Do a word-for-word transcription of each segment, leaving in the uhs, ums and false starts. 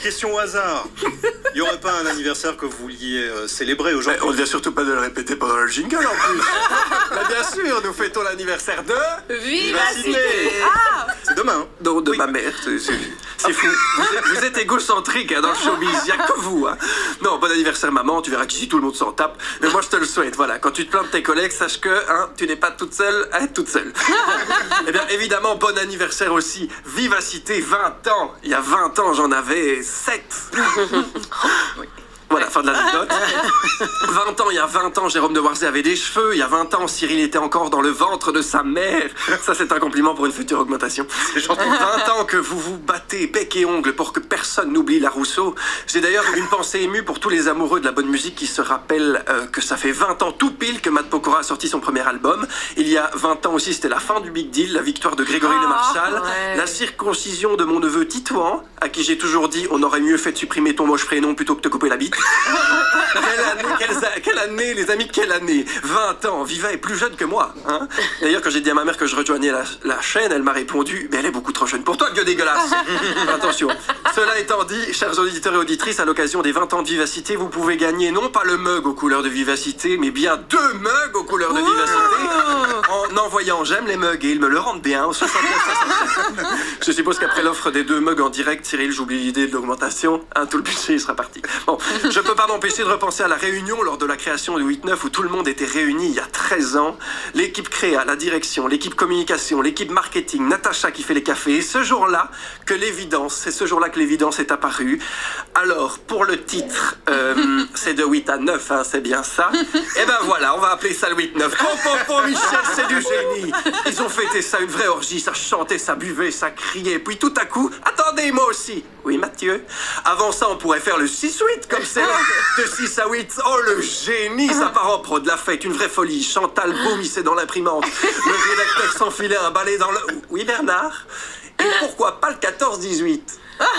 Question au hasard. Il n'y aurait pas un anniversaire que vous vouliez euh, célébrer aujourd'hui? On ne vient surtout pas de le répéter pendant le jingle en plus. Mais bien sûr, nous fêtons l'anniversaire de... Vivacité. Ah, c'est demain. Hein. Non, de oui. ma mère, c'est fou. Vous êtes, vous êtes égocentrique hein, dans le showbiz, il n'y a que vous. Hein. Non, bon anniversaire maman, tu verras qu'ici tout le monde s'en tape. Mais moi je te le souhaite, voilà. Quand tu te plains de tes collègues, sache que hein, tu n'es pas toute seule à être toute seule. Eh bien évidemment, bon anniversaire aussi. Vivacité, vingt ans. Il y a vingt ans, j'en avais sept. Oui. Voilà, fin de l'anecdote. vingt ans, il y a vingt ans, Jérôme Devoirzé avait des cheveux. Il y a vingt ans, Cyril était encore dans le ventre de sa mère. Ça, c'est un compliment pour une future augmentation. vingt ans que vous vous battez bec et ongle pour que personne n'oublie la Rousseau. J'ai d'ailleurs une pensée émue pour tous les amoureux de la bonne musique qui se rappellent euh, que ça fait vingt ans tout pile que Matt Pokora a sorti son premier album. Il y a vingt ans aussi, c'était la fin du Big Deal, la victoire de Grégory oh, Le Marchal, ouais. La circoncision de mon neveu Titouan, à qui j'ai toujours dit on aurait mieux fait de supprimer ton moche prénom plutôt que de te couper la bite. Quelle année, quelle, quelle année, les amis, quelle année? vingt ans, Viva est plus jeune que moi. Hein. D'ailleurs, quand j'ai dit à ma mère que je rejoignais la, la chaîne, elle m'a répondu, mais elle est beaucoup trop jeune pour toi, le vieux dégueulasse. Attention. Cela étant dit, chers auditeurs et auditrices, à l'occasion des vingt ans de Vivacité, vous pouvez gagner non pas le mug aux couleurs de Vivacité, mais bien deux mugs aux couleurs de Vivacité, en envoyant j'aime les mugs et ils me le rendent bien. Je suppose qu'après l'offre des deux mugs en direct, Cyril, j'oublie l'idée de l'augmentation. Hein, tout le budget, il sera parti. Bon. Je peux pas m'empêcher de repenser à la réunion lors de la création du huit neuf où tout le monde était réuni il y a treize ans. L'équipe créa, la direction, l'équipe communication, l'équipe marketing, Natacha qui fait les cafés. Et ce jour-là que l'évidence, c'est ce jour-là que l'évidence est apparue. Alors, pour le titre, euh, c'est de huit à neuf, hein, c'est bien ça. Et ben voilà, on va appeler ça le huit neuf. Pom, pom, pom, Michel, c'est du génie. Ils ont fêté ça, une vraie orgie, ça chantait, ça buvait, ça criait. Puis tout à coup, attendez, moi aussi. Oui, Mathieu. Avant ça, on pourrait faire le six huit, comme c'est de six à huit. Oh, le génie, ça part en pro de la fête, une vraie folie. Chantal vomissait dans l'imprimante. Le rédacteur s'enfilait un balai dans le... Oui, Bernard. Et pourquoi pas le quatorze dix-huit?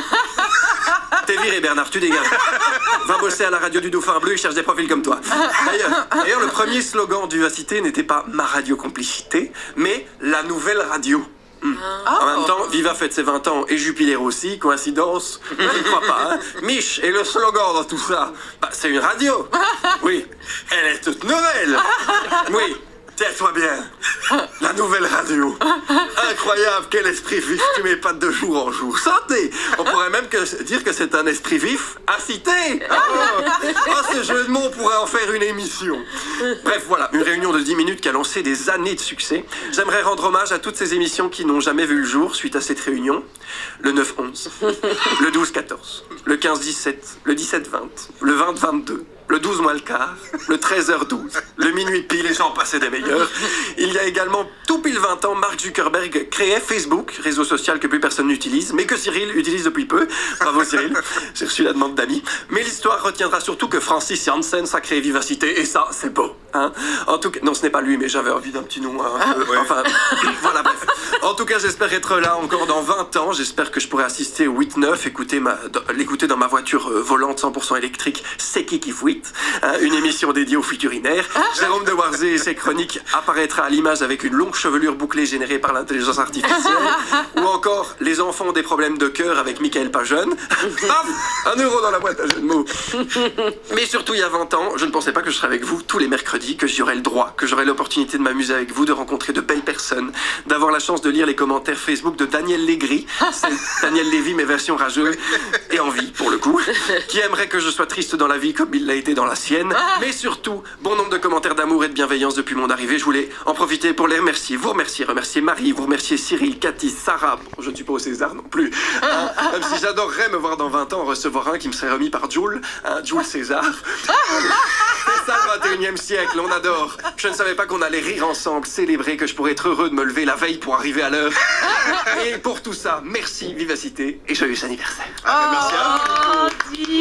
T'es viré, Bernard, tu dégages. Va bosser à la radio du Dauphin Bleu, il cherche des profils comme toi. D'ailleurs, d'ailleurs le premier slogan du Vivacité n'était pas ma radio complicité, mais la nouvelle radio. Mmh. Oh. En même temps, Viva fête ses vingt ans et Jupiler aussi, coïncidence? Je ne crois pas, hein. Mich, et le slogan dans tout ça, bah, c'est une radio. Oui, elle est toute nouvelle. Oui, tiens-toi bien. La nouvelle radio. Incroyable, quel esprit vif, tu m'épates de jour en jour. Santé. On pourrait même que, dire que c'est un esprit vif à citer. Oh, oh, ce jeu de mots, on pourrait en faire une émission. Bref, voilà, une réunion de dix minutes qui a lancé des années de succès. J'aimerais rendre hommage à toutes ces émissions qui n'ont jamais vu le jour suite à cette réunion. Le neuf onze, le douze quatorze, le quinze dix-sept, le dix-sept vingt, le vingt vingt-deux. Le douze moins le quart, le treize heures douze, le minuit pile, et j'en passais des meilleurs. Il y a également tout pile vingt ans, Mark Zuckerberg créait Facebook, réseau social que plus personne n'utilise, mais que Cyril utilise depuis peu. Bravo Cyril, j'ai reçu la demande d'amis. Mais l'histoire retiendra surtout que Francis Janssen a créé Vivacité, et ça, c'est beau. Hein. En tout cas, non, ce n'est pas lui, mais j'avais envie d'un petit nom. Hein, un peu, ouais. Enfin, voilà, bref. En tout cas, j'espère être là encore dans vingt ans. J'espère que je pourrai assister au huit neuf, écouter ma, l'écouter dans ma voiture euh, volante cent pour cent électrique, C'est qui qui fouille. Hein, une émission dédiée aux futurinaires. Jérôme Devoirzé et ses chroniques apparaîtra à l'image avec une longue chevelure bouclée générée par l'intelligence artificielle. Ou encore Les enfants ont des problèmes de cœur avec Michael Pajeune. Un euro dans la boîte à jeu de mots. Mais surtout, il y a vingt ans, je ne pensais pas que je serais avec vous tous les mercredis, que j'y aurais le droit, que j'aurais l'opportunité de m'amuser avec vous, de rencontrer de belles personnes, d'avoir la chance de lire les commentaires Facebook de Daniel Légris, c'est Daniel Lévy, mais version rageuse, et en vie, pour le coup, qui aimerait que je sois triste dans la vie comme il l'a été dans la sienne, mais surtout, bon nombre de commentaires d'amour et de bienveillance depuis mon arrivée. Je voulais en profiter pour les remercier, vous remercier, remercier Marie, vous remercier Cyril, Cathy, Sarah, bon, je ne suis pas au César non plus, hein, même si j'adorerais me voir dans vingt ans recevoir un qui me serait remis par Jules, hein, Jules César. C'est ça le vingt et unième siècle, on adore. Je ne savais pas qu'on allait rire ensemble, célébrer, que je pourrais être heureux de me lever la veille pour arriver à l'heure. Et pour tout ça, merci Vivacité et joyeux anniversaire. Oh, merci à vous.